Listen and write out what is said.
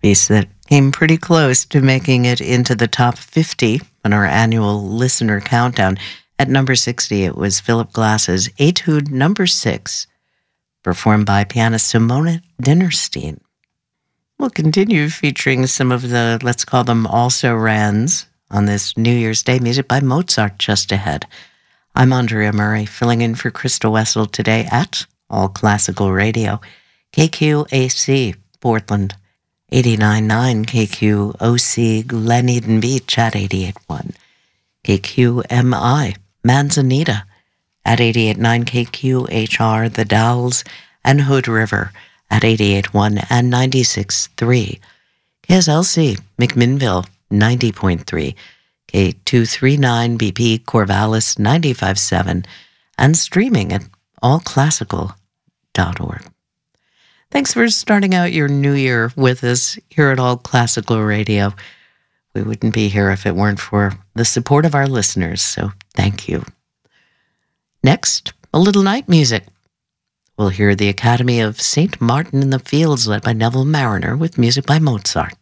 piece that came pretty close to making it into the top 50 on our annual listener countdown. At number 60, it was Philip Glass's Etude Number 6, performed by pianist Simone Dinnerstein. We'll continue featuring some of the, let's call them also-rans, on this New Year's Day, music by Mozart just ahead. I'm Andrea Murray, filling in for Krista Wessel today at All Classical Radio, KQAC, Portland, 89.9, KQOC, Glen Eden Beach at 88.1, KQMI, Manzanita at 88.9, KQHR, The Dalles, and Hood River at 88.1 and 96.3, KSLC, McMinnville, 90.3, K239 BP Corvallis 95.7, and streaming at allclassical.org. Thanks for starting out your new year with us here at All Classical Radio. We wouldn't be here if it weren't for the support of our listeners, so thank you. Next, a little night music. We'll hear the Academy of St. Martin in the Fields led by Neville Marriner with music by Mozart.